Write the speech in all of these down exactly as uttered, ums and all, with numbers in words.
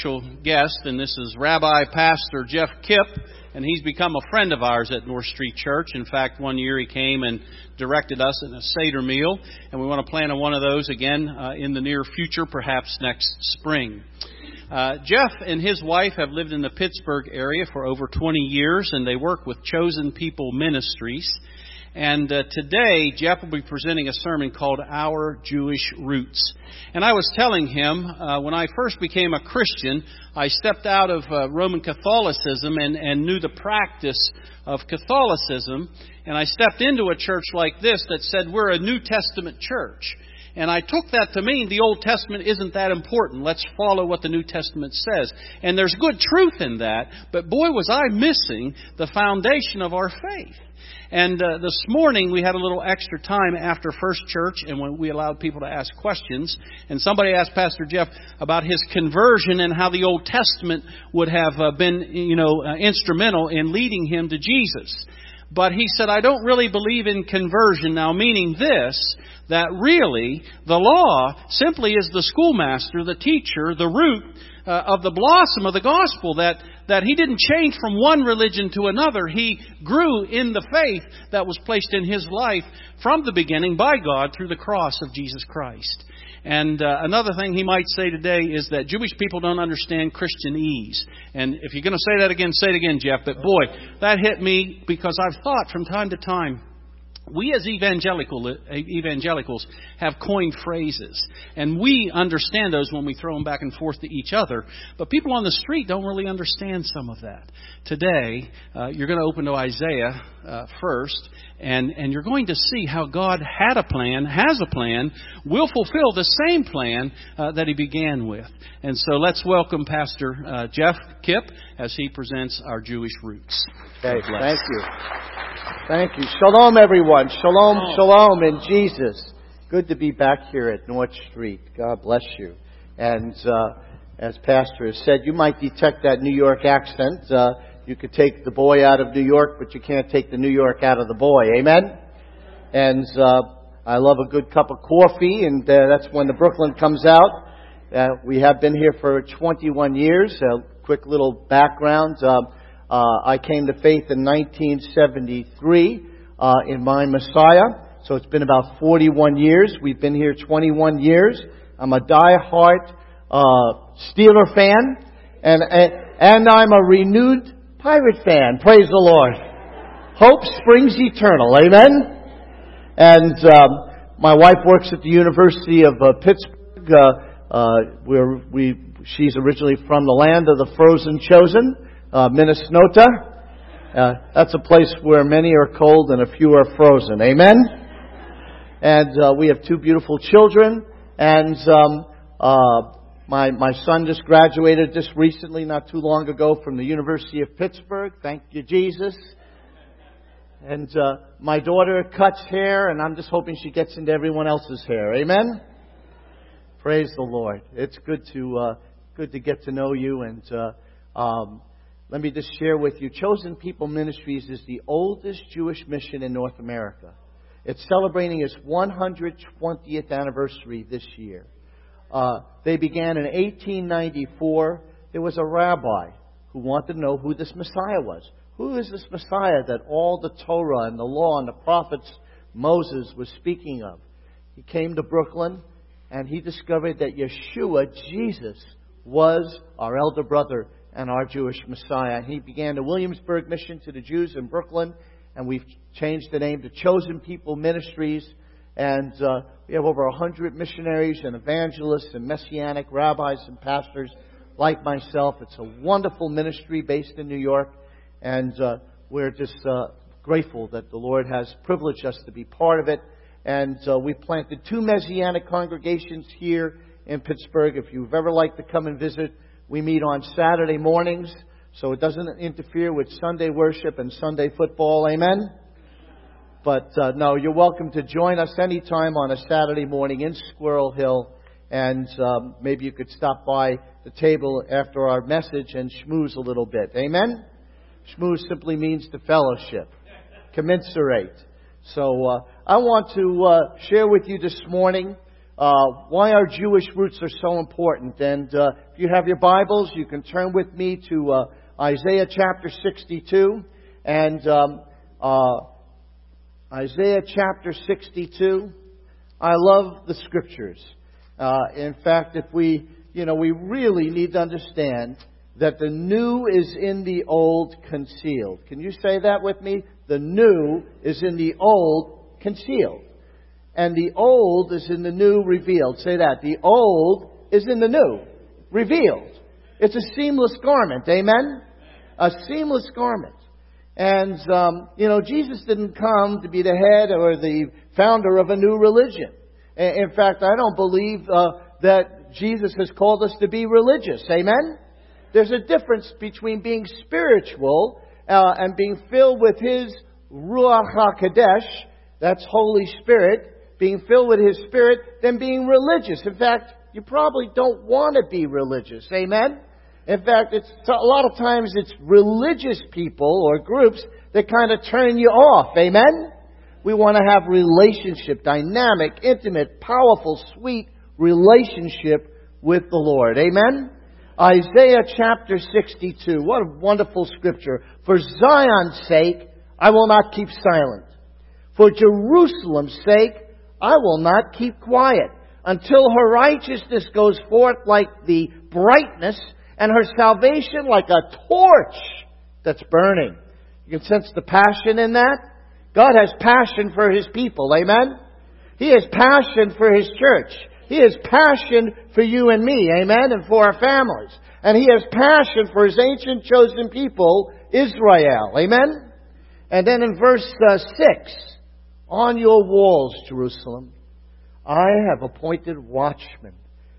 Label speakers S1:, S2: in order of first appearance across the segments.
S1: Guest, and this is Rabbi Pastor Jeff Kipp, and he's become a friend of ours at North Street Church. In fact, one year he came and directed us in a Seder meal, and we want to plan on one of those again uh, in the near future, perhaps next spring. Uh, Jeff and his wife have lived in the Pittsburgh area for over twenty years, and they work with Chosen People Ministries. And uh, today, Jeff will be presenting a sermon called Our Jewish Roots. And I was telling him, uh, when I first became a Christian, I stepped out of uh, Roman Catholicism and, and knew the practice of Catholicism. And I stepped into a church like this that said we're a New Testament church. And I took that to mean the Old Testament isn't that important. Let's follow what the New Testament says. And there's good truth in that. But boy, was I missing the foundation of our faith. And uh, this morning we had a little extra time after First Church, and when we allowed people to ask questions. And somebody asked Pastor Jeff about his conversion and how the Old Testament would have uh, been, you know, uh, instrumental in leading him to Jesus. But he said, I don't really believe in conversion. Now, meaning this, that really the law simply is the schoolmaster, the teacher, the root uh, of the blossom of the gospel, that that he didn't change from one religion to another. He grew in the faith that was placed in his life from the beginning by God through the cross of Jesus Christ. And uh, another thing he might say today is that Jewish people don't understand Christianese. And if you're going to say that again, say it again, Jeff. But boy, that hit me because I've thought from time to time, we as evangelical, evangelicals have coined phrases, and we understand those when we throw them back and forth to each other. But people on the street don't really understand some of that. Today, uh, you're going to open to Isaiah uh, first, and, and you're going to see how God had a plan, has a plan, will fulfill the same plan uh, that He began with. And so let's welcome Pastor uh, Jeff Kipp as he presents our Jewish roots.
S2: Okay, thank you. Thank you. Shalom, everyone. Shalom, oh. shalom in Jesus. Good to be back here at North Street. God bless you. And uh, as Pastor has said, you might detect that New York accent. Uh, you could take the boy out of New York, but you can't take the New York out of the boy. Amen? And uh, I love a good cup of coffee, and uh, that's when the Brooklyn comes out. Uh, we have been here for twenty-one years. A quick little background. Uh, Uh, I came to faith in nineteen seventy-three uh, in my Messiah. So it's been about forty-one years. We've been here twenty-one years. I'm a die-hard uh, Steeler fan. And, and, and I'm a renewed Pirate fan. Praise the Lord. Hope springs eternal. Amen? And um, my wife works at the University of uh, Pittsburgh. Uh, uh, where we, she's originally from the land of the frozen chosen. Uh, Minnesota. Uh, that's a place where many are cold and a few are frozen. Amen? And uh, we have two beautiful children. And um, uh, my my son just graduated just recently, not too long ago, from the University of Pittsburgh. Thank you, Jesus. And uh, my daughter cuts hair, and I'm just hoping she gets into everyone else's hair. Amen? Praise the Lord. It's good to uh, good to get to know you. And uh, um, Let me just share with you, Chosen People Ministries is the oldest Jewish mission in North America. It's celebrating its one hundred twentieth anniversary this year. Uh, they began in eighteen ninety-four. There was a rabbi who wanted to know who this Messiah was. Who is this Messiah that all the Torah and the law and the prophets Moses was speaking of? He came to Brooklyn and he discovered that Yeshua, Jesus, was our elder brother and our Jewish Messiah. And he began the Williamsburg mission to the Jews in Brooklyn, and we've changed the name to Chosen People Ministries. And uh, we have over a hundred missionaries and evangelists and messianic rabbis and pastors like myself. It's a wonderful ministry based in New York, and uh, we're just uh, grateful that the Lord has privileged us to be part of it. And uh, we've planted two messianic congregations here in Pittsburgh. If you've ever liked to come and visit, we meet on Saturday mornings, so it doesn't interfere with Sunday worship and Sunday football. Amen? But uh, no, you're welcome to join us anytime on a Saturday morning in Squirrel Hill. And um, maybe you could stop by the table after our message and schmooze a little bit. Amen? Schmooze simply means to fellowship, commiserate. So uh, I want to uh, share with you this morning uh, why our Jewish roots are so important. And uh, if you have your Bibles, you can turn with me to uh, Isaiah chapter sixty-two. And um, uh, Isaiah chapter sixty-two. I love the Scriptures. Uh, in fact, if we, you know, we really need to understand that the new is in the old concealed. Can you say that with me? The new is in the old concealed. And the old is in the new revealed. Say that. The old is in the new revealed. It's a seamless garment. Amen? A seamless garment. And, um, you know, Jesus didn't come to be the head or the founder of a new religion. In fact, I don't believe uh, that Jesus has called us to be religious. Amen? There's a difference between being spiritual uh, and being filled with His Ruach HaKodesh, that's Holy Spirit, being filled with His Spirit, than being religious. In fact, you probably don't want to be religious. Amen? In fact, it's a lot of times it's religious people or groups that kind of turn you off. Amen? We want to have relationship, dynamic, intimate, powerful, sweet relationship with the Lord. Amen? Isaiah chapter sixty-two. What a wonderful scripture. For Zion's sake, I will not keep silent. For Jerusalem's sake, I will not keep quiet until her righteousness goes forth like the brightness and her salvation like a torch that's burning. You can sense the passion in that. God has passion for His people. Amen? He has passion for His church. He has passion for you and me. Amen? And for our families. And He has passion for His ancient chosen people, Israel. Amen? And then in verse uh, six, on your walls, Jerusalem, I have appointed watchmen.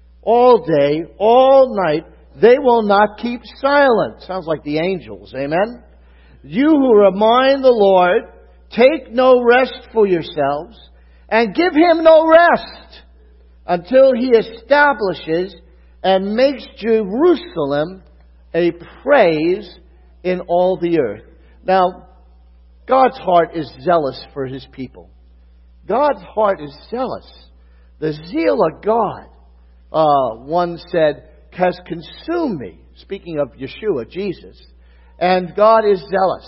S2: All day, all night, they will not keep silent. Sounds like the angels. Amen? You who remind the Lord, take no rest for yourselves, and give Him no rest until He establishes and makes Jerusalem a praise in all the earth. Now, God's heart is zealous for His people. God's heart is zealous. The zeal of God, uh, one said, has consumed me. Speaking of Yeshua, Jesus. And God is zealous.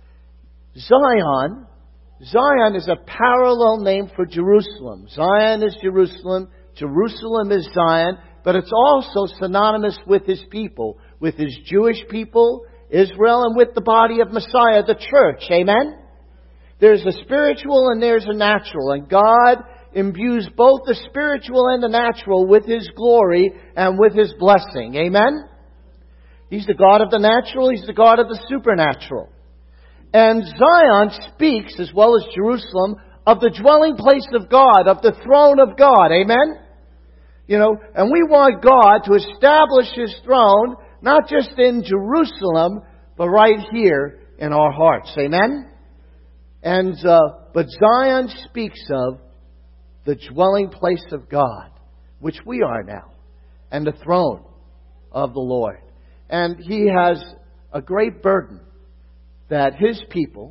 S2: Zion, Zion is a parallel name for Jerusalem. Zion is Jerusalem. Jerusalem is Zion. But it's also synonymous with His people. With His Jewish people, Israel, and with the body of Messiah, the church. Amen? There's a spiritual and there's a natural. And God imbues both the spiritual and the natural with His glory and with His blessing. Amen? He's the God of the natural. He's the God of the supernatural. And Zion speaks, as well as Jerusalem, of the dwelling place of God, of the throne of God. Amen? You know, and we want God to establish His throne, not just in Jerusalem, but right here in our hearts. Amen? And, uh, but Zion speaks of the dwelling place of God, which we are now, and the throne of the Lord. And He has a great burden that His people,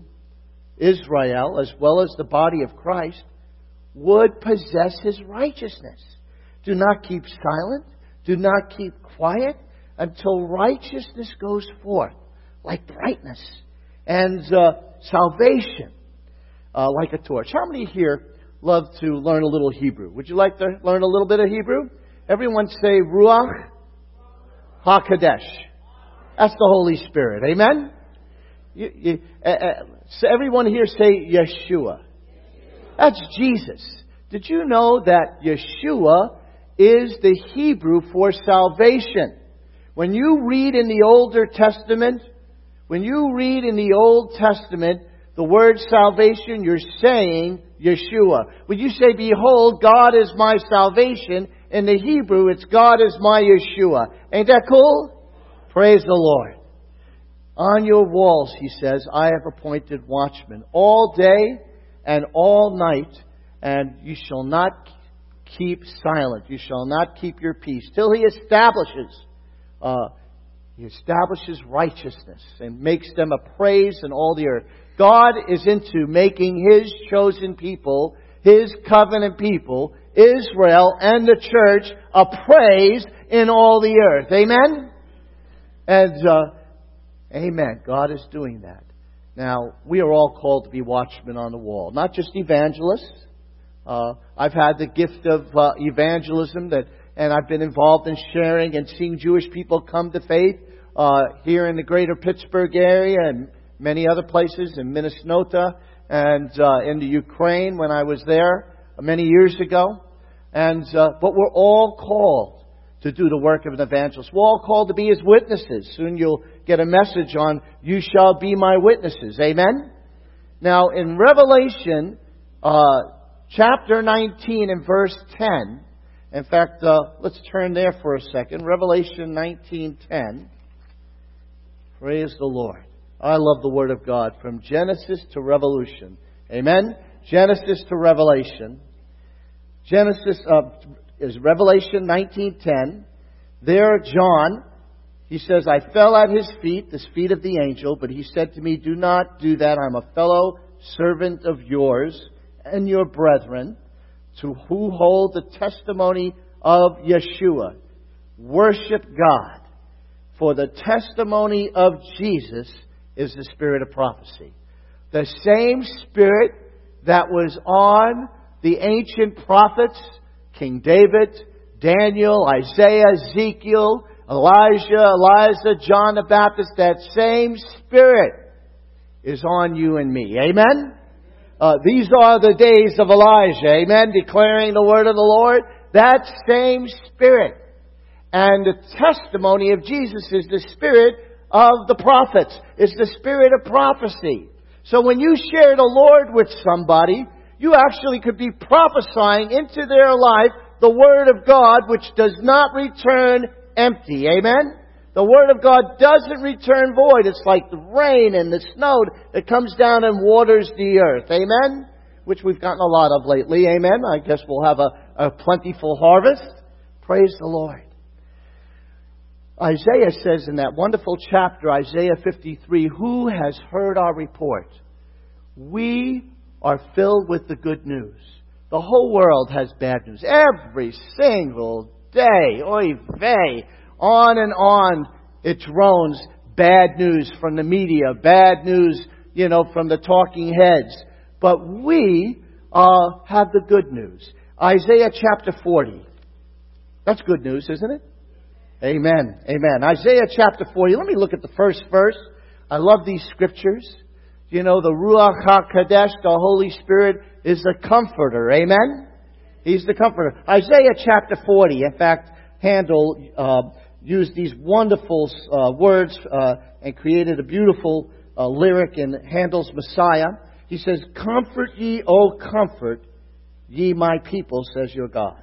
S2: Israel, as well as the body of Christ, would possess His righteousness. Do not keep silent. Do not keep quiet until righteousness goes forth like brightness and uh, salvation uh, like a torch. How many here love to learn a little Hebrew? Would you like to learn a little bit of Hebrew? Everyone say Ruach HaKodesh. That's the Holy Spirit. Amen? You, you, uh, uh, so everyone here say Yeshua. That's Jesus. Did you know that Yeshua is the Hebrew for salvation? When you read in the Older Testament, when you read in the Old Testament the word salvation, you're saying Yeshua. When you say, behold, God is my salvation, in the Hebrew, it's God is my Yeshua. Ain't that cool? Praise the Lord. On your walls, He says, I have appointed watchmen all day and all night, and you shall not keep silent. You shall not keep your peace till He establishes, uh, He establishes righteousness and makes them a praise in all the earth. God is into making His chosen people, His covenant people, Israel and the church a praise in all the earth. Amen? And, uh, amen. God is doing that. Now, we are all called to be watchmen on the wall. Not just evangelists. Uh, I've had the gift of uh, evangelism that, and I've been involved in sharing and seeing Jewish people come to faith uh, here in the greater Pittsburgh area and many other places, in Minnesota and uh, in the Ukraine when I was there many years ago. And uh, but we're all called to do the work of an evangelist. We're all called to be His witnesses. Soon you'll get a message on, you shall be my witnesses. Amen? Now, in Revelation uh, chapter nineteen and verse ten, in fact, uh, let's turn there for a second. Revelation nineteen ten. Praise the Lord. I love the Word of God from Genesis to Revolution. Amen? Genesis to Revelation. Genesis uh, is Revelation nineteen ten. There, John, he says, I fell at his feet, the feet of the angel, but he said to me, do not do that. I'm a fellow servant of yours and your brethren, to who hold the testimony of Yeshua. Worship God. For the testimony of Jesus is the spirit of prophecy. The same spirit that was on the ancient prophets, King David, Daniel, Isaiah, Ezekiel, Elijah, Elijah, John the Baptist, that same spirit is on you and me. Amen? Uh, these are the days of Elijah. Amen? Declaring the word of the Lord. That same spirit. And the testimony of Jesus is the spirit of the prophets. It's the spirit of prophecy. So when you share the Lord with somebody, you actually could be prophesying into their life the Word of God, which does not return empty. Amen? The Word of God doesn't return void. It's like the rain and the snow that comes down and waters the earth. Amen? Which we've gotten a lot of lately. Amen? I guess we'll have a, a plentiful harvest. Praise the Lord. Isaiah says in that wonderful chapter, Isaiah fifty-three, who has heard our report? We are filled with the good news. The whole world has bad news. Every single day, oy vey, on and on it drones. Bad news from the media, bad news, you know, from the talking heads. But we uh, have the good news. Isaiah chapter forty. That's good news, isn't it? Amen. Amen. Isaiah chapter forty. Let me look at the first verse. I love these scriptures. You know, the Ruach HaKodesh, the Holy Spirit, is the comforter. Amen? He's the comforter. Isaiah chapter forty. In fact, Handel uh, used these wonderful uh, words uh, and created a beautiful uh, lyric in Handel's Messiah. He says, comfort ye, O comfort ye my people, says your God.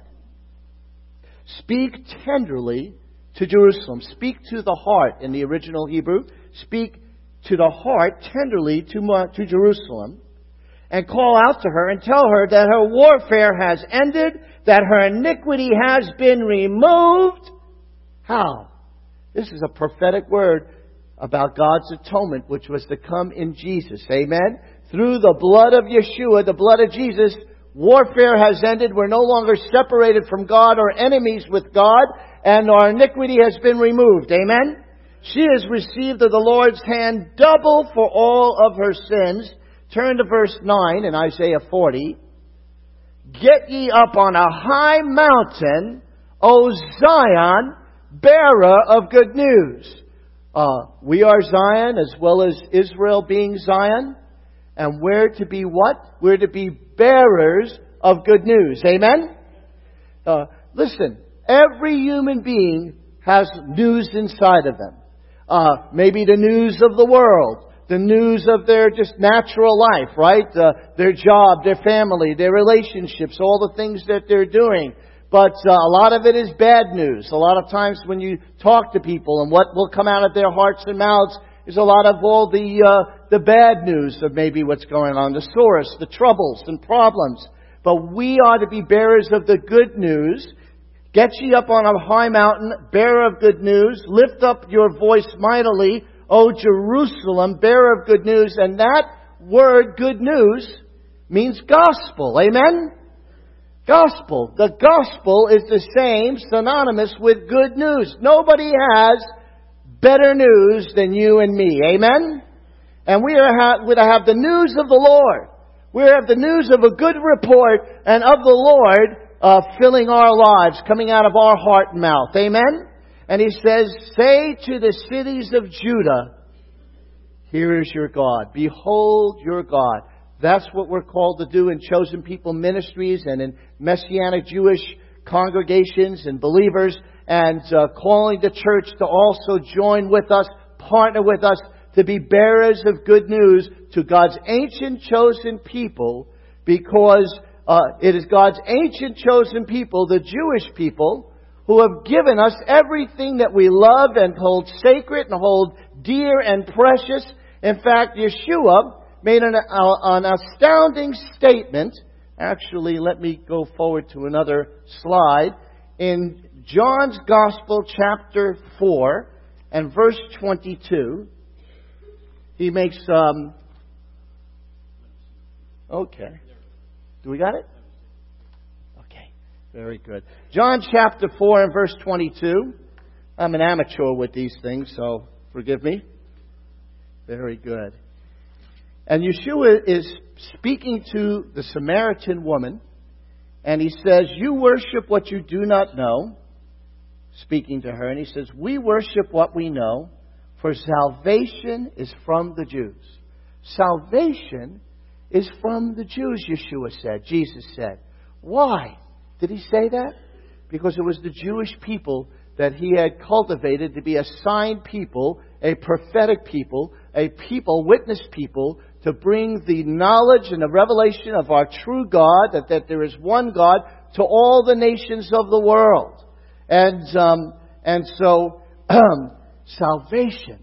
S2: Speak tenderly to Jerusalem. Speak to the heart in the original Hebrew. Speak to the heart tenderly to, to Jerusalem. And call out to her and tell her that her warfare has ended, that her iniquity has been removed. How? This is a prophetic word about God's atonement, which was to come in Jesus. Amen? Through the blood of Yeshua, the blood of Jesus, warfare has ended. We're no longer separated from God or enemies with God, and our iniquity has been removed. Amen? She has received of the Lord's hand double for all of her sins. Turn to verse nine in Isaiah forty. Get ye up on a high mountain, O Zion, bearer of good news. Uh, we are Zion as well as Israel being Zion. And we're to be what? We're to be bearers of good news. Amen? Uh, listen, every human being has news inside of them. Uh, maybe the news of the world. The news of their just natural life, right? Uh, their job, their family, their relationships, all the things that they're doing. But uh, a lot of it is bad news. A lot of times when you talk to people and what will come out of their hearts and mouths is a lot of all the uh, the bad news of maybe what's going on, the source, the troubles and problems. But we are to be bearers of the good news. Get ye up on a high mountain, bearer of good news. Lift up your voice mightily, O Jerusalem, bearer of good news. And that word, good news, means gospel. Amen? Gospel. The gospel is the same, synonymous with good news. Nobody has better news than you and me. Amen? And we are ha- we have the news of the Lord. We have the news of a good report and of the Lord uh, filling our lives, coming out of our heart and mouth. Amen? And He says, say to the cities of Judah, here is your God. Behold your God. That's what we're called to do in Chosen People Ministries and in Messianic Jewish congregations and believers, and uh, calling the church to also join with us, partner with us, to be bearers of good news to God's ancient chosen people, because uh, it is God's ancient chosen people, the Jewish people, who have given us everything that we love and hold sacred and hold dear and precious. In fact, Yeshua made an, uh, an astounding statement. Actually, let me go forward to another slide. In John's Gospel, chapter four, and verse twenty-two, he makes... Um, okay. Do we got it? Okay. Very good. John chapter four and verse twenty-two. I'm an amateur with these things, so forgive me. Very good. And Yeshua is speaking to the Samaritan woman, and He says, you worship what you do not know. Speaking to her, and He says, we worship what we know, for salvation is from the Jews. Salvation is from the Jews, Yeshua said, Jesus said. Why did He say that? Because it was the Jewish people that He had cultivated to be a sign people, a prophetic people, a people, witness people, to bring the knowledge and the revelation of our true God, that, that there is one God, to all the nations of the world. And um, and so, um, salvation,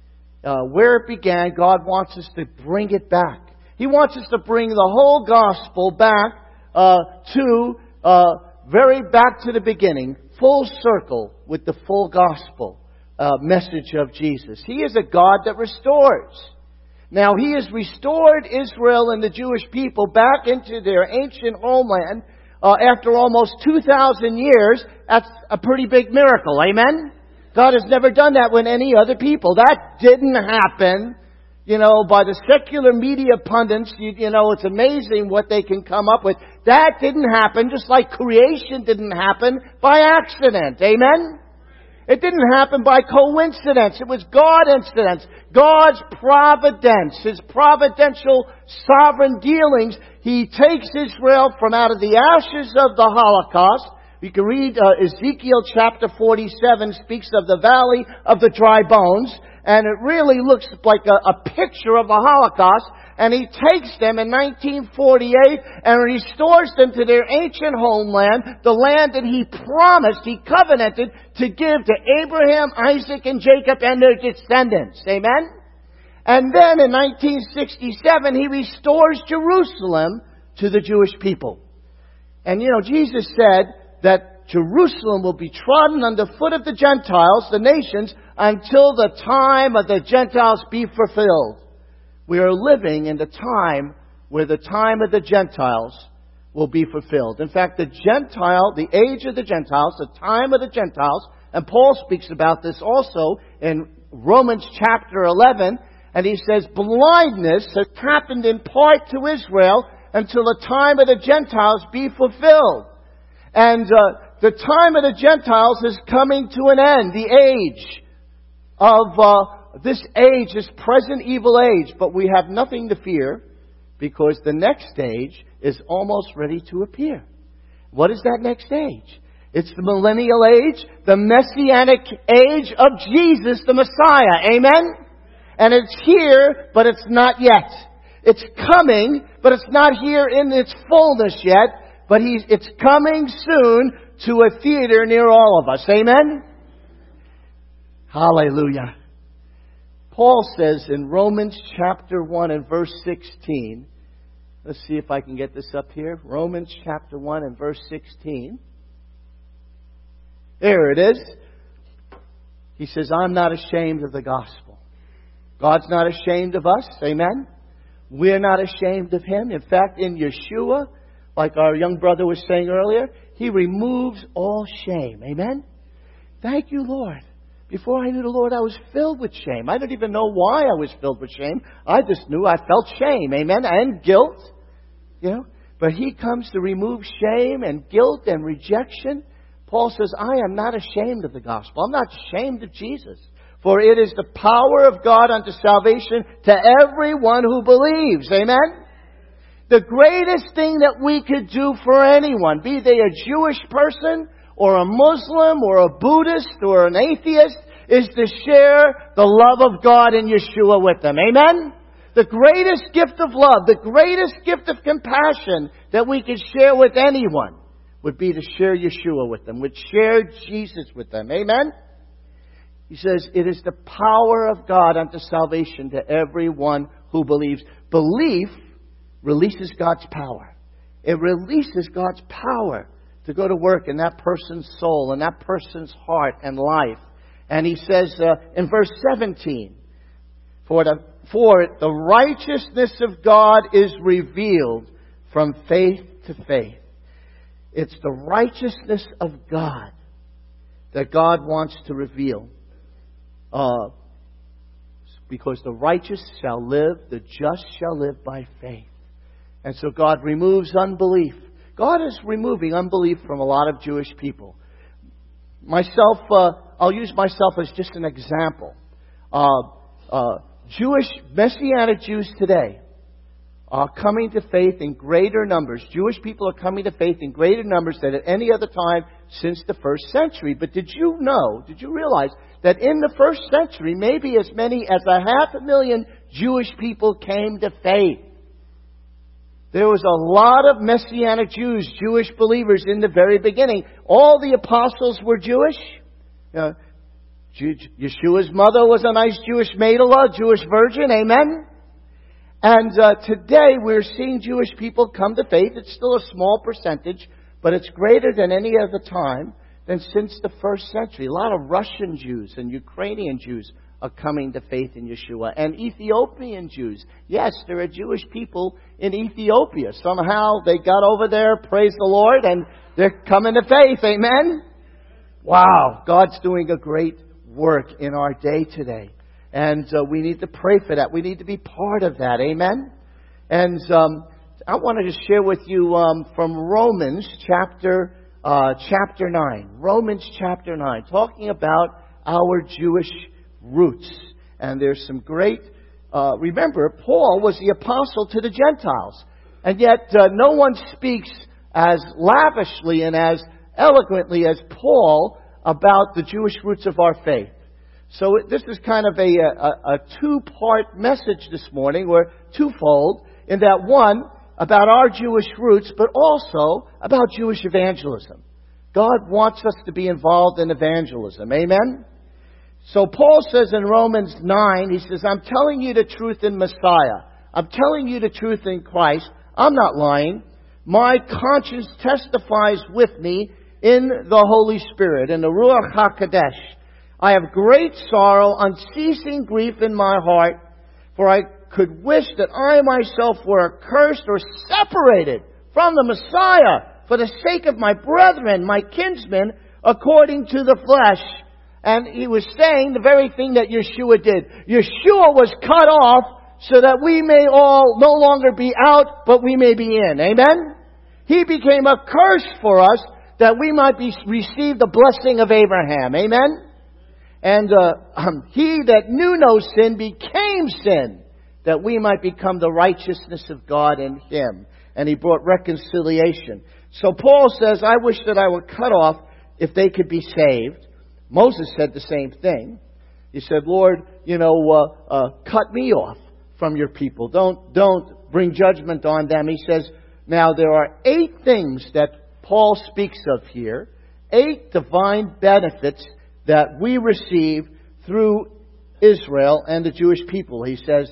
S2: uh, where it began, God wants us to bring it back. He wants us to bring the whole gospel back uh, to, uh, very back to the beginning, full circle with the full gospel uh, message of Jesus. He is a God that restores. Now, He has restored Israel and the Jewish people back into their ancient homeland uh, after almost two thousand years. That's a pretty big miracle. Amen? God has never done that with any other people. That didn't happen, you know, by the secular media pundits. You, you know, it's amazing what they can come up with. That didn't happen, just like creation didn't happen by accident. Amen? It didn't happen by coincidence. It was God-incidence. God's providence. His providential sovereign dealings. He takes Israel from out of the ashes of the Holocaust. You can read uh, Ezekiel chapter forty-seven speaks of the valley of the dry bones. And it really looks like a, a picture of the Holocaust. And He takes them in nineteen forty-eight and restores them to their ancient homeland, the land that He promised, He covenanted to give to Abraham, Isaac, and Jacob and their descendants. Amen? And then in nineteen sixty-seven, He restores Jerusalem to the Jewish people. And you know, Jesus said that Jerusalem will be trodden underfoot of the Gentiles, the nations, until the time of the Gentiles be fulfilled. We are living in the time where the time of the Gentiles will be fulfilled. In fact, the Gentile, the age of the Gentiles, the time of the Gentiles, and Paul speaks about this also in Romans chapter eleven, and he says, blindness has happened in part to Israel until the time of the Gentiles be fulfilled. And uh, the time of the Gentiles is coming to an end, the age of uh, this age, this present evil age. But we have nothing to fear, because the next age is almost ready to appear. What is that next age? It's the millennial age, the messianic age of Jesus, the Messiah. Amen? And it's here, but it's not yet. It's coming, but it's not here in its fullness yet. But he's, it's coming soon to a theater near all of us. Amen? Hallelujah. Paul says in Romans chapter one and verse sixteen. Let's see if I can get this up here. Romans chapter one and verse sixteen. There it is. He says, I'm not ashamed of the gospel. God's not ashamed of us. Amen? We're not ashamed of Him. In fact, in Yeshua, like our young brother was saying earlier, He removes all shame. Amen? Thank you, Lord. Before I knew the Lord, I was filled with shame. I didn't even know why I was filled with shame. I just knew I felt shame. Amen? And guilt. You know? But He comes to remove shame and guilt and rejection. Paul says, I am not ashamed of the gospel. I'm not ashamed of Jesus. For it is the power of God unto salvation to everyone who believes. Amen? The greatest thing that we could do for anyone, be they a Jewish person or a Muslim or a Buddhist or an atheist, is to share the love of God in Yeshua with them. Amen? The greatest gift of love, the greatest gift of compassion that we could share with anyone would be to share Yeshua with them, would share Jesus with them. Amen? He says, it is the power of God unto salvation to everyone who believes. Belief releases God's power. It releases God's power to go to work in that person's soul, in that person's heart and life. And he says uh, in verse seventeen, For the, for the righteousness of God is revealed from faith to faith. It's the righteousness of God that God wants to reveal. Uh, because the righteous shall live, the just shall live by faith. And so God removes unbelief. God is removing unbelief from a lot of Jewish people. Myself, uh, I'll use myself as just an example. Uh, uh, Jewish, Messianic Jews today are coming to faith in greater numbers. Jewish people are coming to faith in greater numbers than at any other time since the first century. But did you know, did you realize that in the first century, maybe as many as a half a million Jewish people came to faith? There was a lot of Messianic Jews, Jewish believers in the very beginning. All the apostles were Jewish. Uh, Yeshua's mother was a nice Jewish maidel, a Jewish virgin. Amen? And uh, today we're seeing Jewish people come to faith. It's still a small percentage, but it's greater than any other time than since the first century. A lot of Russian Jews and Ukrainian Jews are coming to faith in Yeshua. And Ethiopian Jews. Yes, there are Jewish people in Ethiopia. Somehow they got over there, praise the Lord, and they're coming to faith. Amen? Wow, God's doing a great work in our day today. And uh, we need to pray for that. We need to be part of that. Amen? And um, I wanted to share with you um, from Romans chapter uh, chapter nine. Romans chapter nine, talking about our Jewish roots. And there's some great... Uh, remember, Paul was the apostle to the Gentiles. And yet uh, no one speaks as lavishly and as eloquently as Paul about the Jewish roots of our faith. So this is kind of a, a, a two-part message this morning, or twofold, in that one, about our Jewish roots, but also about Jewish evangelism. God wants us to be involved in evangelism. Amen? So Paul says in Romans nine, he says, I'm telling you the truth in Messiah. I'm telling you the truth in Christ. I'm not lying. My conscience testifies with me in the Holy Spirit, in the Ruach HaKodesh. I have great sorrow, unceasing grief in my heart, for I could wish that I myself were accursed or separated from the Messiah for the sake of my brethren, my kinsmen, according to the flesh. And he was saying the very thing that Yeshua did. Yeshua was cut off so that we may all no longer be out, but we may be in. Amen? He became a curse for us that we might be receive the blessing of Abraham. Amen? And uh, um, he that knew no sin became sin, that we might become the righteousness of God in him. And he brought reconciliation. So Paul says, I wish that I were cut off if they could be saved. Moses said the same thing. He said, Lord, you know, uh, uh, cut me off from your people. Don't, don't bring judgment on them. He says, now there are eight things that Paul speaks of here. Eight divine benefits that we receive through Israel and the Jewish people. He says,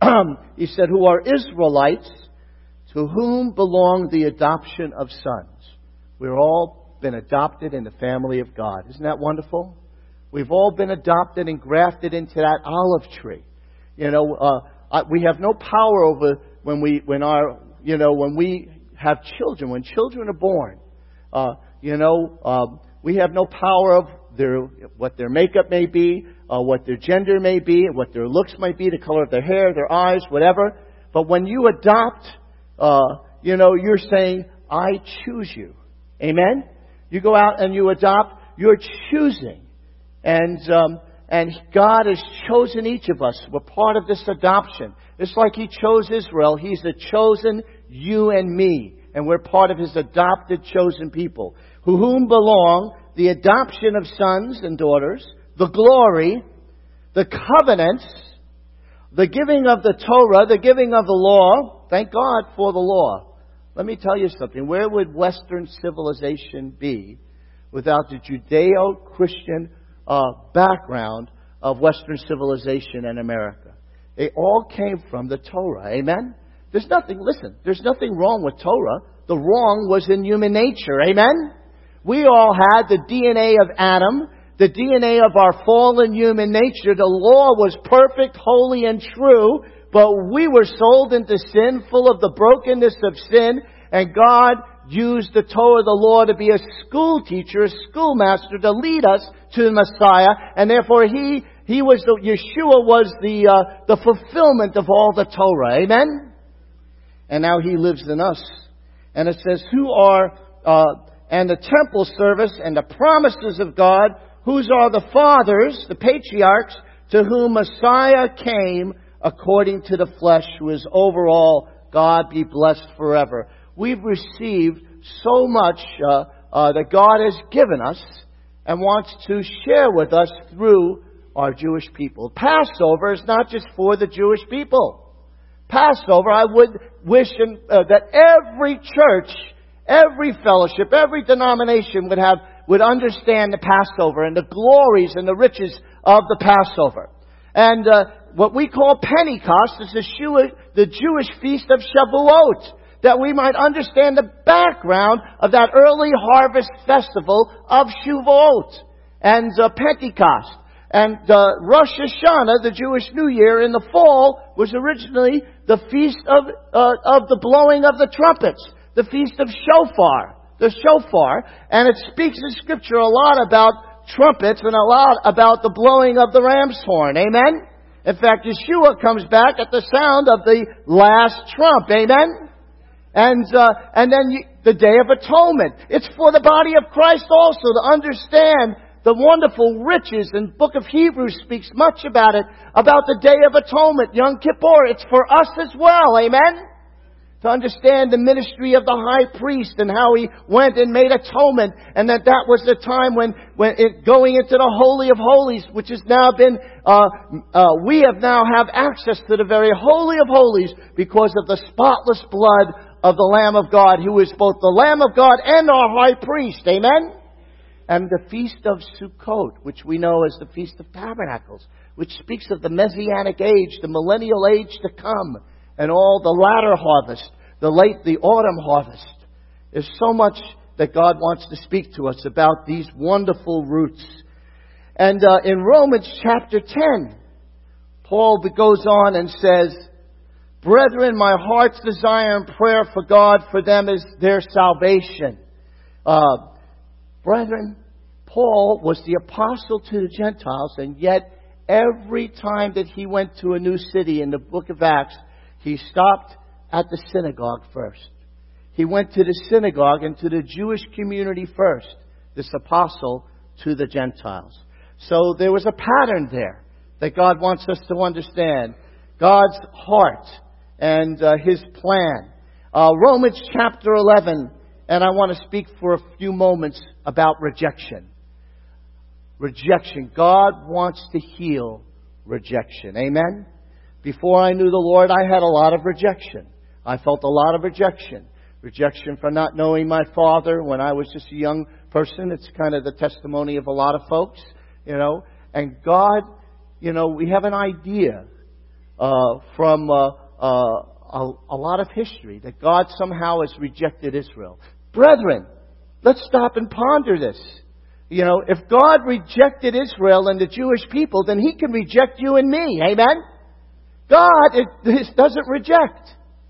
S2: he said, who are Israelites, to whom belong the adoption of sons. We're all been adopted in the family of God. Isn't that wonderful? We've all been adopted and grafted into that olive tree. You know, uh, we have no power over when we, when our, you know, when we have children, when children are born, uh, you know, um, we have no power of their what their makeup may be, uh, what their gender may be, what their looks might be, the color of their hair, their eyes, whatever. But when you adopt, uh, you know, you're saying, I choose you. Amen? You go out and you adopt, you're choosing. And um, and God has chosen each of us. We're part of this adoption. It's like He chose Israel. He's the chosen you and me. And we're part of His adopted, chosen people. Who whom belong the adoption of sons and daughters, the glory, the covenants, the giving of the Torah, the giving of the law. Thank God for the law. Let me tell you something. Where would Western civilization be without the Judeo-Christian uh, background of Western civilization in America? They all came from the Torah. Amen? There's nothing, listen, there's nothing wrong with Torah. The wrong was in human nature. Amen? We all had the D N A of Adam, the D N A of our fallen human nature. The law was perfect, holy, and true, but we were sold into sin, full of the brokenness of sin, and God used the Torah, the law, to be a school teacher, a schoolmaster, to lead us to the Messiah, and therefore He, He was the, Yeshua was the, uh, the fulfillment of all the Torah. Amen? And now He lives in us. And it says, who are, uh, and the temple service and the promises of God, whose are the fathers, the patriarchs, to whom Messiah came according to the flesh, who is over all. God be blessed forever. We've received so much uh, uh, that God has given us and wants to share with us through our Jewish people. Passover is not just for the Jewish people. Passover, I would wish in, uh, that every church, every fellowship, every denomination would have would understand the Passover and the glories and the riches of the Passover. And uh, what we call Pentecost is the, Jewish, the Jewish feast of Shavuot, that we might understand the background of that early harvest festival of Shavuot and uh, Pentecost. And uh, Rosh Hashanah, the Jewish New Year in the fall, was originally the feast of uh, of the blowing of the trumpets, the feast of Shofar, the Shofar. And it speaks in Scripture a lot about trumpets and a lot about the blowing of the ram's horn. Amen? In fact, Yeshua comes back at the sound of the last trump. Amen? And uh, and then you, the Day of Atonement. It's for the body of Christ also to understand the wonderful riches, and Book of Hebrews speaks much about it, about the Day of Atonement, Yom Kippur. It's for us as well, amen? To understand the ministry of the high priest and how he went and made atonement, and that that was the time when, when it, going into the Holy of Holies, which has now been, uh, uh, we have now have access to the very Holy of Holies because of the spotless blood of the Lamb of God, who is both the Lamb of God and our high priest, amen? And the Feast of Sukkot, which we know as the Feast of Tabernacles, which speaks of the Messianic age, the millennial age to come, and all the latter harvest, the late, the autumn harvest. There's so much that God wants to speak to us about these wonderful roots. And uh, in Romans chapter ten, Paul goes on and says, brethren, my heart's desire and prayer for God for them is their salvation. Uh, Brethren, Paul was the apostle to the Gentiles, and yet every time that he went to a new city in the book of Acts, he stopped at the synagogue first. He went to the synagogue and to the Jewish community first, this apostle to the Gentiles. So there was a pattern there that God wants us to understand. God's heart and uh, His plan. Uh, Romans chapter eleven. And I want to speak for a few moments about rejection. Rejection. God wants to heal rejection. Amen? Before I knew the Lord, I had a lot of rejection. I felt a lot of rejection. Rejection for not knowing my Father when I was just a young person. It's kind of the testimony of a lot of folks, you know. And God, you know, we have an idea uh, from uh, uh, a, a lot of history that God somehow has rejected Israel. Brethren, let's stop and ponder this. You know, if God rejected Israel and the Jewish people, then He can reject you and me. Amen? God it, it doesn't reject.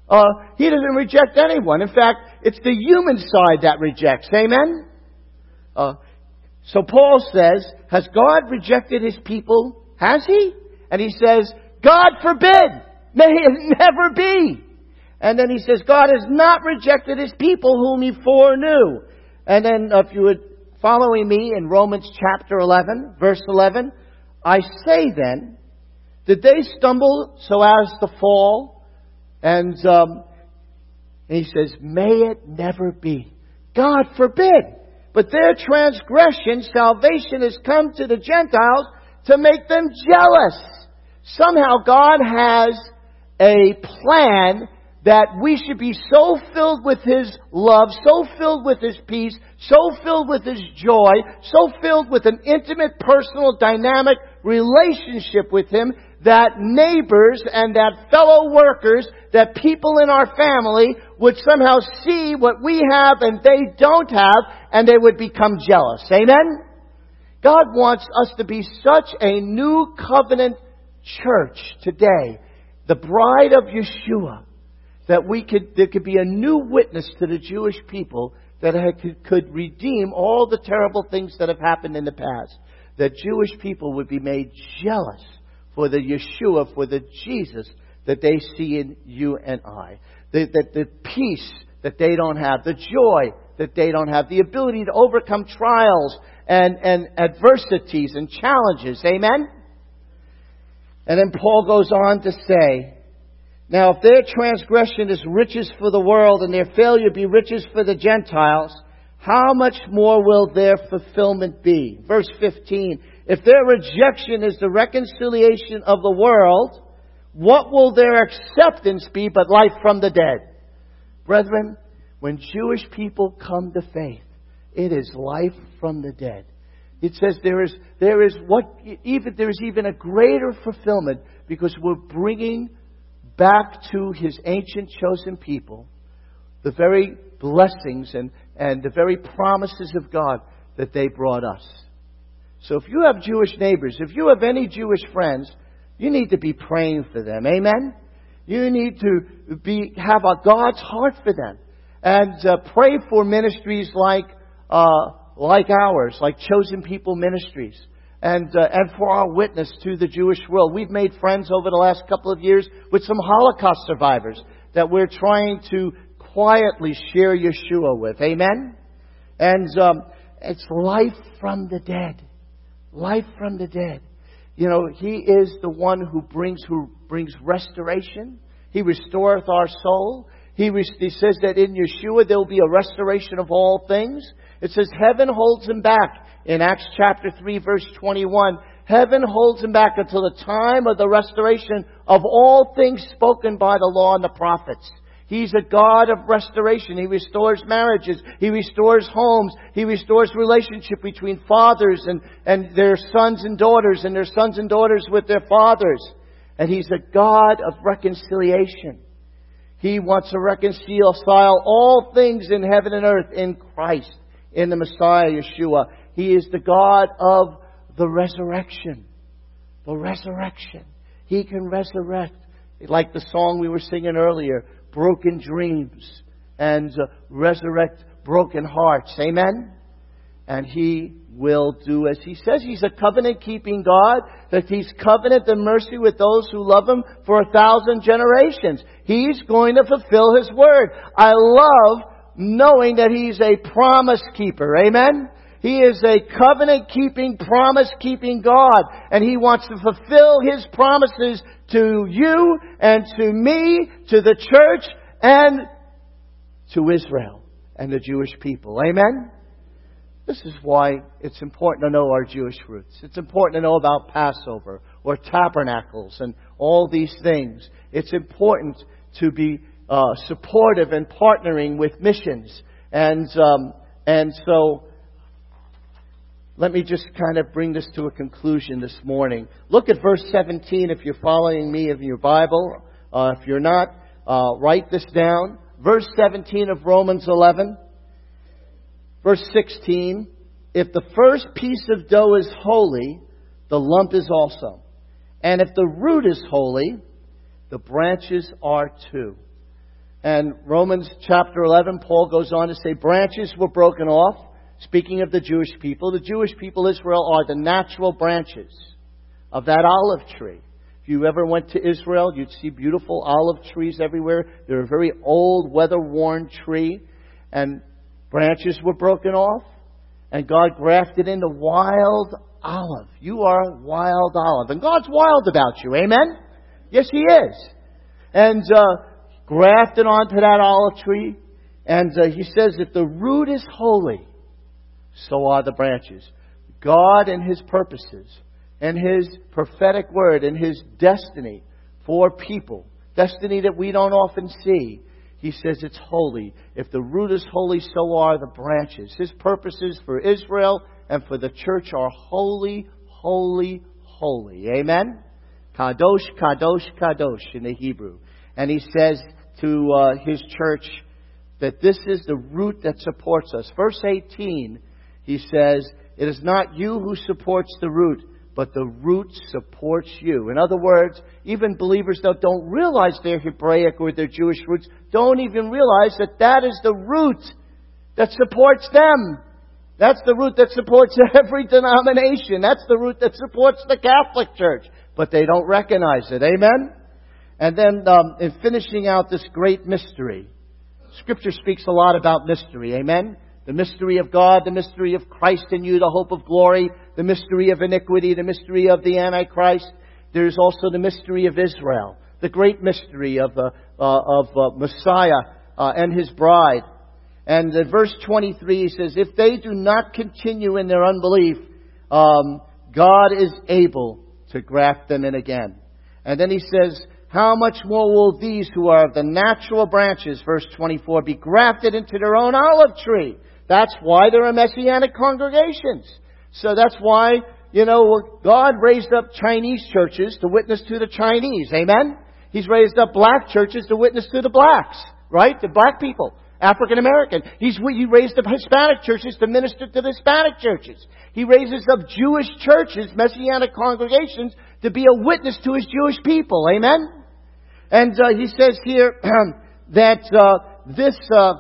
S2: Uh, he doesn't reject anyone. In fact, it's the human side that rejects. Amen? Uh, so Paul says, has God rejected His people? Has He? And he says, God forbid! May it never be! And then he says, God has not rejected His people whom He foreknew. And then if you would following me in Romans chapter eleven, verse eleven, I say then, did they stumble so as to fall? And, um, and he says, may it never be. God forbid. But their transgression, salvation has come to the Gentiles to make them jealous. Somehow God has a plan that we should be so filled with His love, so filled with His peace, so filled with His joy, so filled with an intimate, personal, dynamic relationship with Him, that neighbors and that fellow workers, that people in our family would somehow see what we have and they don't have, and they would become jealous. Amen? God wants us to be such a new covenant church today, the bride of Yeshua, that we could, there could be a new witness to the Jewish people that could, could redeem all the terrible things that have happened in the past. That Jewish people would be made jealous for the Yeshua, for the Jesus that they see in you and I. The, the, the peace that they don't have, the joy that they don't have, the ability to overcome trials and, and adversities and challenges. Amen? And then Paul goes on to say, now if their transgression is riches for the world and their failure be riches for the Gentiles, how much more will their fulfillment be? Verse fifteen, if their rejection is the reconciliation of the world, what will their acceptance be but life from the dead? Brethren, when Jewish people come to faith, it is life from the dead. It says there is, there is what, even, there is even a greater fulfillment because we're bringing back to His ancient chosen people the very blessings and, and the very promises of God that they brought us. So if you have Jewish neighbors, if you have any Jewish friends, you need to be praying for them. Amen? You need to be have a God's heart for them. And uh, pray for ministries like uh, like ours, like Chosen People Ministries. And uh, and for our witness to the Jewish world. We've made friends over the last couple of years with some Holocaust survivors that we're trying to quietly share Yeshua with. Amen? And um, it's life from the dead. Life from the dead. You know, He is the one who brings who brings restoration. He restoreth our soul. He, re- he says that in Yeshua there will be a restoration of all things. It says heaven holds Him back. In Acts chapter three verse twenty-one, heaven holds Him back until the time of the restoration of all things spoken by the law and the prophets. He's a God of restoration. He restores marriages. He restores homes. He restores relationship between fathers and, and their sons and daughters and their sons and daughters with their fathers. And He's a God of reconciliation. He wants to reconcile all things in heaven and earth in Christ, in the Messiah, Yeshua. He is the God of the resurrection. The resurrection. He can resurrect. Like the song we were singing earlier, broken dreams and uh, resurrect broken hearts. Amen? And He will do as He says. He's a covenant-keeping God, that He's covenant and mercy with those who love Him for a thousand generations. He's going to fulfill His word. I love knowing that He's a promise keeper. Amen? He is a covenant-keeping, promise-keeping God. And He wants to fulfill His promises to you and to me, to the church, and to Israel and the Jewish people. Amen? This is why it's important to know our Jewish roots. It's important to know about Passover or tabernacles and all these things. It's important to be uh, supportive and partnering with missions. And um, and so let me just kind of bring this to a conclusion this morning. Look at verse seventeen if you're following me in your Bible. Uh, if you're not, uh, write this down. Verse seventeen of Romans eleven. Verse sixteen. If the first piece of dough is holy, the lump is also. And if the root is holy, the branches are too. And Romans chapter eleven, Paul goes on to say, branches were broken off. Speaking of the Jewish people, the Jewish people, Israel, are the natural branches of that olive tree. If you ever went to Israel, you'd see beautiful olive trees everywhere. They're a very old, weather-worn tree. And branches were broken off. And God grafted in the wild olive. You are wild olive. And God's wild about you. Amen? Yes, He is. And uh, grafted onto that olive tree. And uh, He says, if the root is holy, so are the branches. God and His purposes and His prophetic word and His destiny for people, destiny that we don't often see, He says it's holy. If the root is holy, so are the branches. His purposes for Israel and for the church are holy, holy, holy. Amen? Kadosh, Kadosh, Kadosh in the Hebrew. And He says to uh, His church that this is the root that supports us. Verse eighteen, He says, it is not you who supports the root, but the root supports you. In other words, even believers that don't realize their Hebraic or their Jewish roots don't even realize that that is the root that supports them. That's the root that supports every denomination. That's the root that supports the Catholic Church. But they don't recognize it. Amen? And then um, in finishing out this great mystery, Scripture speaks a lot about mystery. Amen? The mystery of God, the mystery of Christ in you, the hope of glory, the mystery of iniquity, the mystery of the Antichrist. There is also the mystery of Israel, the great mystery of, uh, uh, of uh, Messiah uh, and His bride. And in verse twenty-three, He says, if they do not continue in their unbelief, um, God is able to graft them in again. And then He says, how much more will these who are of the natural branches, verse twenty-four, be grafted into their own olive tree? That's why there are Messianic congregations. So that's why, you know, God raised up Chinese churches to witness to the Chinese. Amen? He's raised up black churches to witness to the blacks. Right? The black people. African American. He's, he raised up Hispanic churches to minister to the Hispanic churches. He raises up Jewish churches, Messianic congregations, to be a witness to His Jewish people. Amen? And uh, He says here that uh, this... Uh,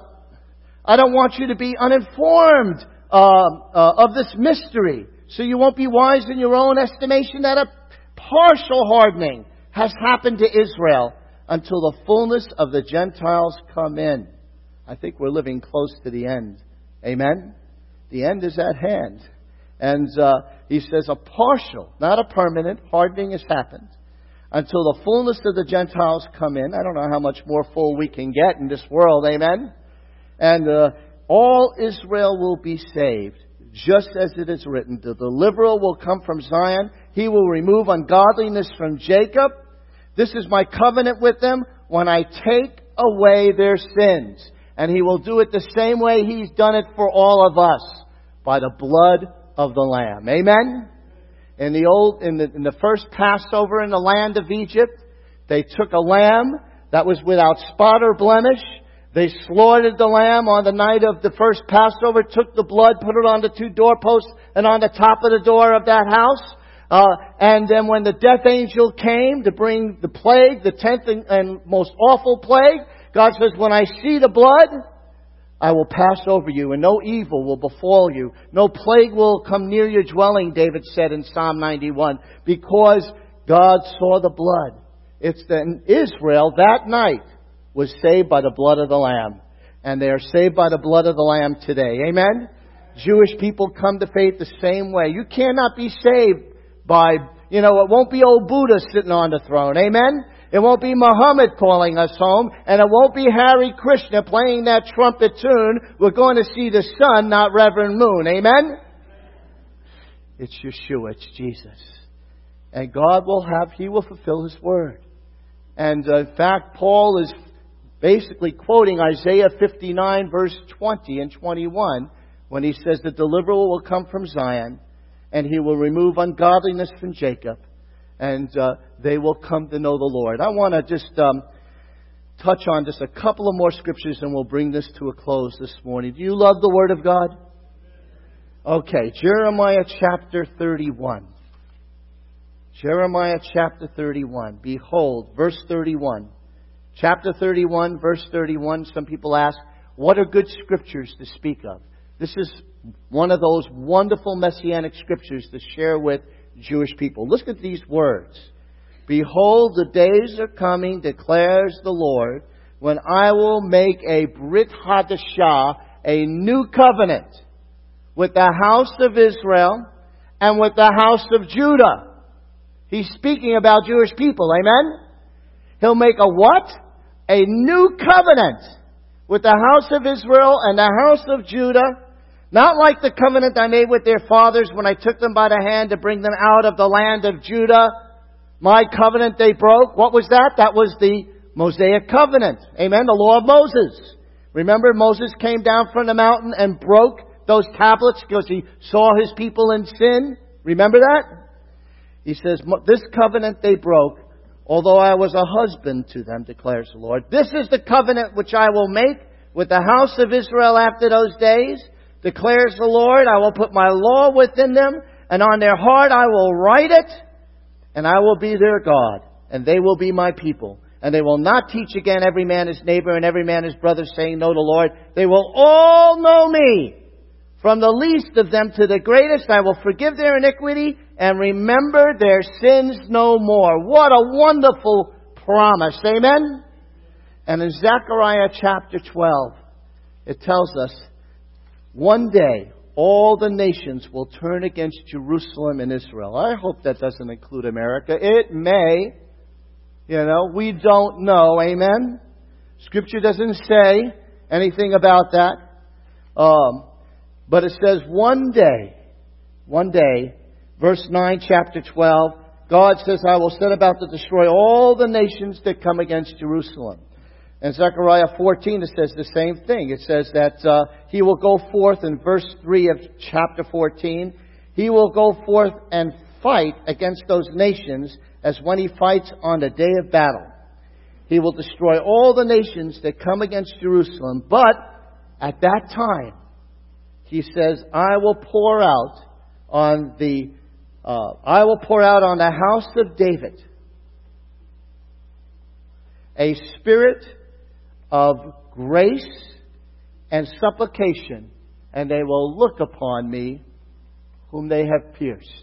S2: I don't want you to be uninformed uh, uh, of this mystery, so you won't be wise in your own estimation that a partial hardening has happened to Israel until the fullness of the Gentiles come in. I think we're living close to the end. Amen? The end is at hand. And uh, He says a partial, not a permanent, hardening has happened until the fullness of the Gentiles come in. I don't know how much more full we can get in this world. Amen? And uh, all Israel will be saved, just as it is written. The deliverer will come from Zion. He will remove ungodliness from Jacob. This is my covenant with them when I take away their sins. And He will do it the same way He's done it for all of us, by the blood of the Lamb. Amen? In the old, in the, in the first Passover in the land of Egypt, they took a lamb that was without spot or blemish. They slaughtered the lamb on the night of the first Passover, took the blood, put it on the two doorposts and on the top of the door of that house. Uh, and then when the death angel came to bring the plague, the tenth and, and most awful plague, God says, when I see the blood, I will pass over you, and no evil will befall you. No plague will come near your dwelling, David said in Psalm ninety-one, because God saw the blood. It's then Israel that night was saved by the blood of the Lamb. And they are saved by the blood of the Lamb today. Amen? Jewish people come to faith the same way. You cannot be saved by, you know, it won't be old Buddha sitting on the throne. Amen? It won't be Muhammad calling us home. And it won't be Hare Krishna playing that trumpet tune. We're going to see the sun, not Reverend Moon. Amen? It's Yeshua. It's Jesus. And God will have, He will fulfill His word. And uh, in fact, Paul is basically quoting Isaiah fifty-nine, verse twenty and twenty-one, when he says, the deliverer will come from Zion, and He will remove ungodliness from Jacob, and uh, they will come to know the Lord. I want to just um, touch on just a couple of more scriptures, and we'll bring this to a close this morning. Do you love the Word of God? Okay, Jeremiah chapter thirty-one. Jeremiah chapter thirty-one. Behold, verse thirty-one. Chapter thirty-one, verse thirty-one, some people ask, what are good scriptures to speak of? This is one of those wonderful messianic scriptures to share with Jewish people. Look at these words. Behold, the days are coming, declares the Lord, when I will make a Brit Hadashah, a new covenant, with the house of Israel and with the house of Judah. He's speaking about Jewish people, amen? He'll make a what? A new covenant with the house of Israel and the house of Judah. Not like the covenant I made with their fathers when I took them by the hand to bring them out of the land of Judah. My covenant they broke. What was that? That was the Mosaic covenant. Amen? The law of Moses. Remember, Moses came down from the mountain and broke those tablets because he saw his people in sin. Remember that? He says, this covenant they broke, although I was a husband to them, declares the Lord. This is the covenant which I will make with the house of Israel after those days, declares the Lord. I will put my law within them, and on their heart I will write it, and I will be their God, and they will be my people. And they will not teach again every man his neighbor and every man his brother, saying, know the Lord. They will all know me. From the least of them to the greatest, I will forgive their iniquity and remember their sins no more. What a wonderful promise. Amen? And in Zechariah chapter twelve, it tells us, one day all the nations will turn against Jerusalem and Israel. I hope that doesn't include America. It may. You know, we don't know. Amen? Scripture doesn't say anything about that. Um, but it says one day, one day, verse nine, chapter twelve, God says, I will set about to destroy all the nations that come against Jerusalem. And Zechariah fourteen, it says the same thing. It says that uh, He will go forth in verse three of chapter fourteen. He will go forth and fight against those nations as when he fights on the day of battle. He will destroy all the nations that come against Jerusalem. But at that time, he says, I will pour out on the, uh, I will pour out on the house of David a spirit of grace and supplication, and they will look upon me whom they have pierced.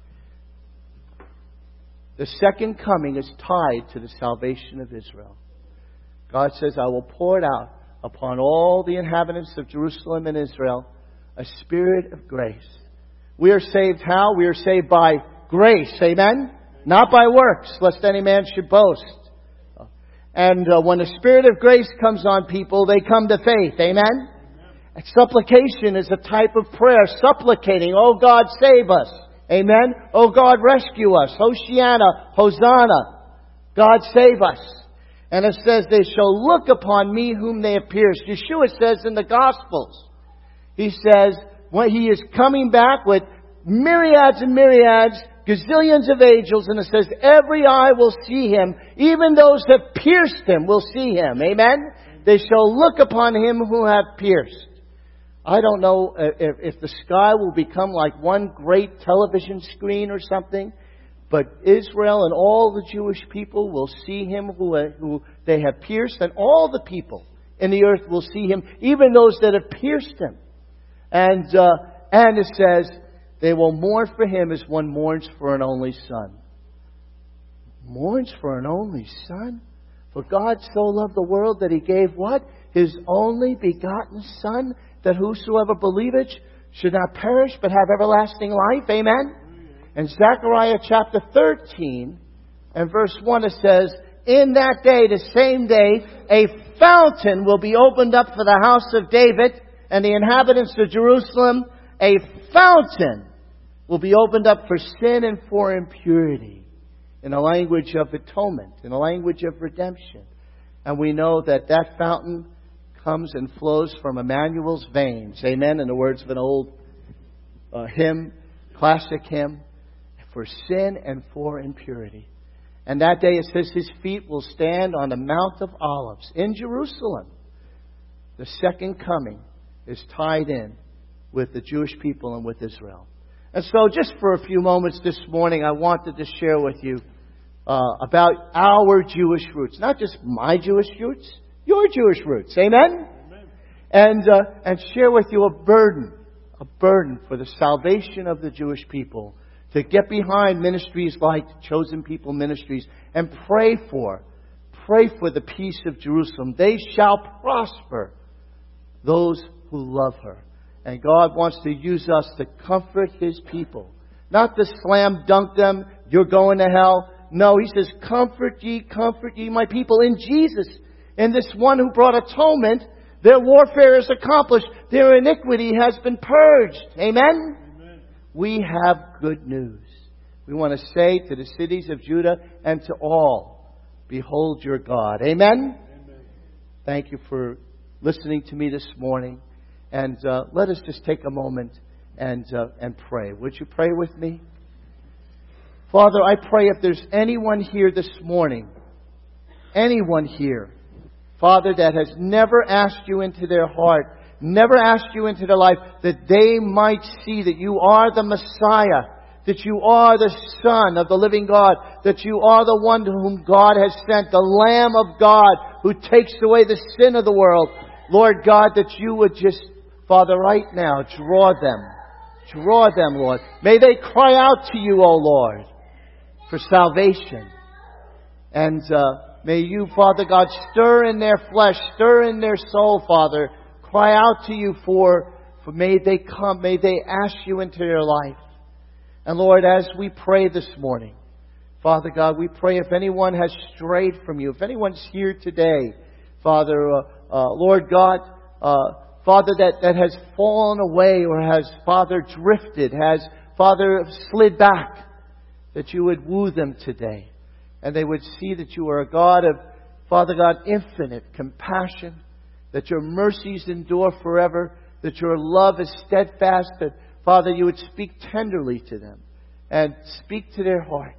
S2: The second coming is tied to the salvation of Israel. God says, I will pour it out upon all the inhabitants of Jerusalem and Israel, a spirit of grace. We are saved how? We are saved by grace. Amen? Not by works, lest any man should boast. And uh, when the spirit of grace comes on people, they come to faith. Amen? And supplication is a type of prayer, supplicating, oh God, save us. Amen? Oh God, rescue us. Hoshiana, Hosanna. God, save us. And it says, they shall look upon me whom they have pierced. Yeshua says in the Gospels, He says, when He is coming back with myriads and myriads, gazillions of angels, and it says, every eye will see Him. Even those that pierced Him will see Him. Amen? They shall look upon Him who have pierced. I don't know if, if the sky will become like one great television screen or something, but Israel and all the Jewish people will see Him who, who they have pierced, and all the people in the earth will see Him, even those that have pierced Him. And, uh, and it says, they will mourn for Him as one mourns for an only son. Mourns for an only son? For God so loved the world that He gave what? His only begotten Son, that whosoever believeth should not perish but have everlasting life. Amen? In Zechariah chapter thirteen and verse one it says, in that day, the same day, a fountain will be opened up for the house of David and the inhabitants of Jerusalem. A fountain will be opened up for sin and for impurity, in a language of atonement, in a language of redemption. And we know that that fountain comes and flows from Emmanuel's veins. Amen. In the words of an old uh, hymn, classic hymn, for sin and for impurity. And that day it says His feet will stand on the Mount of Olives in Jerusalem. The second coming is tied in with the Jewish people and with Israel. And so just for a few moments this morning, I wanted to share with you uh, about our Jewish roots. Not just my Jewish roots, your Jewish roots. Amen? Amen. And, uh, and share with you a burden, a burden for the salvation of the Jewish people. To get behind ministries like Chosen People Ministries and pray for, pray for the peace of Jerusalem. They shall prosper, those who love her. And God wants to use us to comfort His people. Not to slam dunk them, you're going to hell. No, He says, comfort ye, comfort ye, my people, in Jesus. In this one who brought atonement, their warfare is accomplished. Their iniquity has been purged. Amen? We have good news. We want to say to the cities of Judah and to all, behold your God. Amen? Amen. Thank you for listening to me this morning. And uh, let us just take a moment and, uh, and pray. Would you pray with me? Father, I pray if there's anyone here this morning, anyone here, Father, that has never asked you into their heart, never asked you into their life, that they might see that you are the Messiah, that you are the Son of the living God, that you are the one to whom God has sent, the Lamb of God who takes away the sin of the world. Lord God, that you would just, Father, right now, draw them. Draw them, Lord. May they cry out to you, O Lord, for salvation. And uh, may you, Father God, stir in their flesh, stir in their soul, Father, cry out to you for, for may they come, may they ask you into their life. And Lord, as we pray this morning, Father God, we pray if anyone has strayed from you, if anyone's here today, Father, uh, uh, Lord God, uh, Father, that, that has fallen away or has, Father, drifted, has, Father, slid back, that you would woo them today. And they would see that you are a God of, Father God, infinite compassion, that your mercies endure forever, that your love is steadfast, that, Father, you would speak tenderly to them and speak to their heart.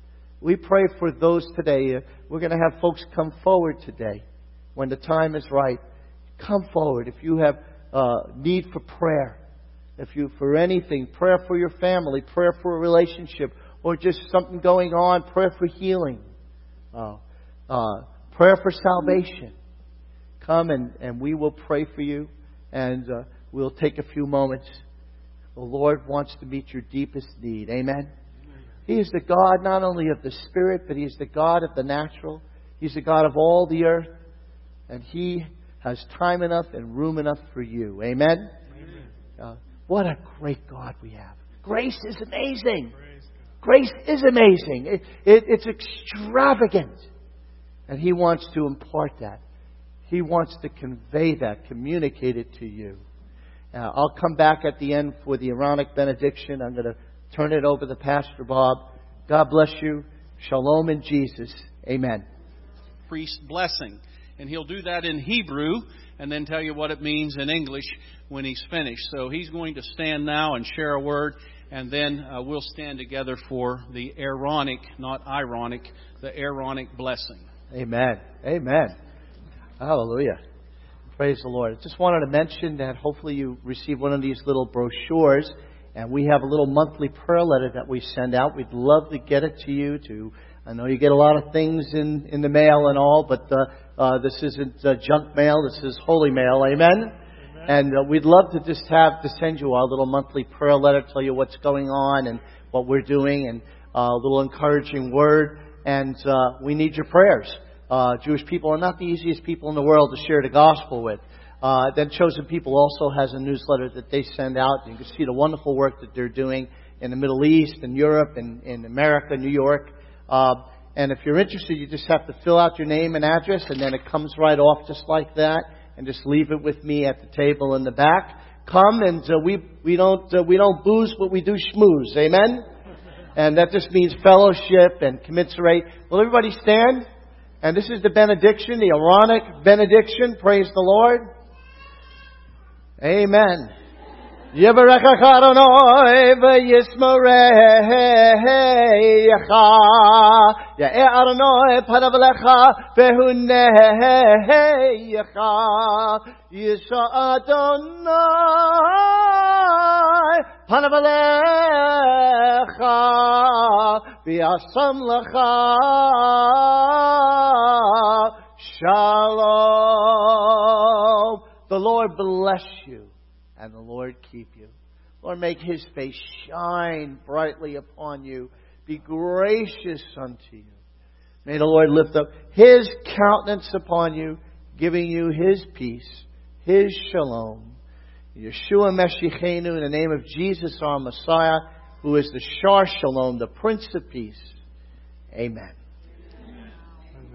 S2: We pray for those today. We're going to have folks come forward today when the time is right. Come forward if you have uh, need for prayer, if you for anything, prayer for your family, prayer for a relationship, or just something going on, prayer for healing, uh, uh, prayer for salvation. Come and, and we will pray for you, and uh, we'll take a few moments. The Lord wants to meet your deepest need. Amen? Amen. He is the God not only of the Spirit, but He is the God of the natural. He's the God of all the earth. And He has time enough and room enough for you. Amen? Amen. Uh, what a great God we have. Grace is amazing. Grace is amazing. It, it, it's extravagant. And He wants to impart that. He wants to convey that, communicate it to you. Uh, I'll come back at the end for the Aaronic benediction. I'm going to turn it over to Pastor Bob. God bless you. Shalom in Jesus. Amen.
S1: Priest blessing. And he'll do that in Hebrew and then tell you what it means in English when he's finished. So he's going to stand now and share a word. And then uh, we'll stand together for the Aaronic, not ironic, the Aaronic blessing.
S2: Amen. Amen. Hallelujah. Praise the Lord. I just wanted to mention that hopefully you receive one of these little brochures. And we have a little monthly prayer letter that we send out. We'd love to get it to you. To I know you get a lot of things in, in the mail and all, but uh, uh, this isn't uh, junk mail. This is holy mail. Amen? Amen. And uh, we'd love to just have to send you our little monthly prayer letter, tell you what's going on and what we're doing, and uh, a little encouraging word. And uh, we need your prayers. Uh, Jewish people are not the easiest people in the world to share the gospel with. Uh, then Chosen People also has a newsletter that they send out. You can see the wonderful work that they're doing in the Middle East and Europe and in America, New York. Uh, and if you're interested, you just have to fill out your name and address, and then it comes right off just like that. And just leave it with me at the table in the back. Come and uh, we we don't uh, we don't booze, but we do schmooze. Amen. And that just means fellowship and commiserate. Will everybody stand? And this is the benediction, the Aaronic benediction. Praise the Lord. Amen. Yivarechecha Adonai v'yismorecha. Ya'eh Adonai panav elecha v'hunecha. Yisha Adonai panav elecha v'yasam lecha shalom. The Lord bless you. And the Lord keep you. Lord, make His face shine brightly upon you. Be gracious unto you. May the Lord lift up His countenance upon you, giving you His peace, His shalom. Yeshua Meshichenu, in the name of Jesus our Messiah, who is the Shar Shalom, the Prince of Peace. Amen.